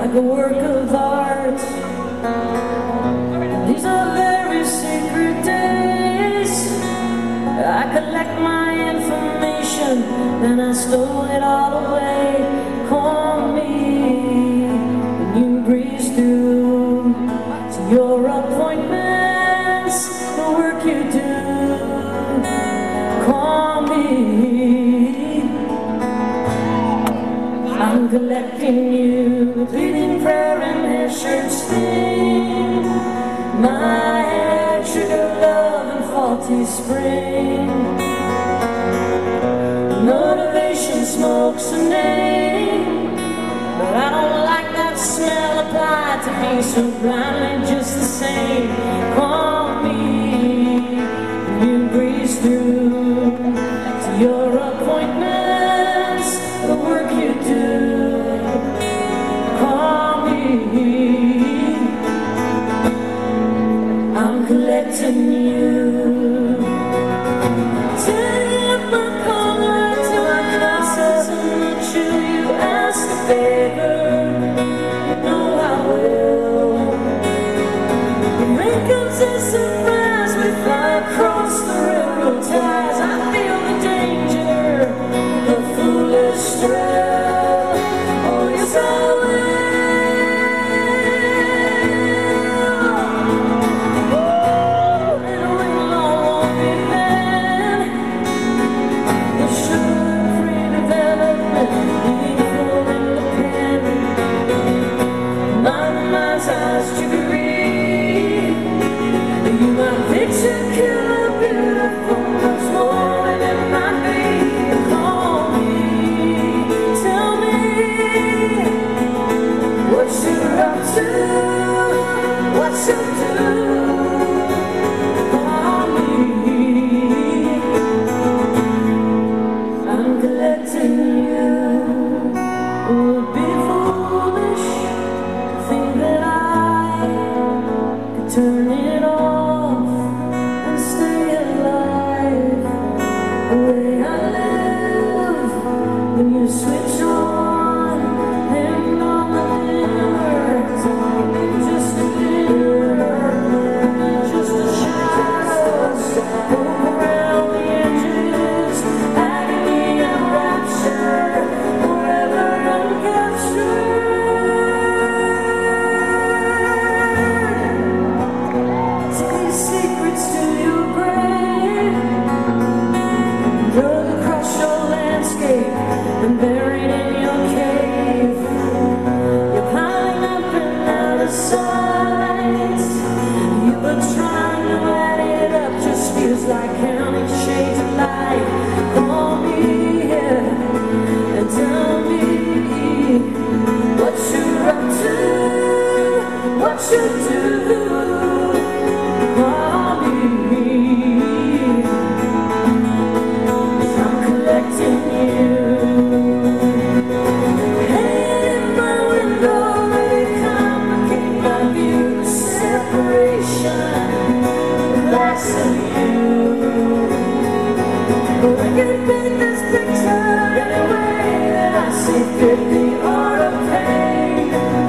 like a work of art. These are very sacred days. I collect my information, then I store it all away. Call me when you breeze through to your appointments, the work you do. Call me. I'm collecting you, bleeding prayer and hair shirt stain. My head, sugar, love, and faulty spring. Motivation smokes a name, but I don't like that smell applied to me so blindly, just the same. Call me when you breeze through to your appointments, the work you do. Call me. I'm collecting you. Take my collar to my classes and not you. You ask a favor, you know I will. Rain comes a surprise, we fly across the railroad ties. I feel the danger, the foolish thrill. Oh yes I will. Turn it off and stay alive. The way I live when you switch on and all the dimmers. Just a glimmer, just a shadows poke around the edges. Agony and rapture, forever uncaptured. Secrets to your grave, drug across your landscape and buried in your cave. You're piling up and out of sight. You've been trying to add it up, just feels like counting shades of light. Call me here and tell me what you're up to, what you do. This picture anyway that I see fit the art of pain.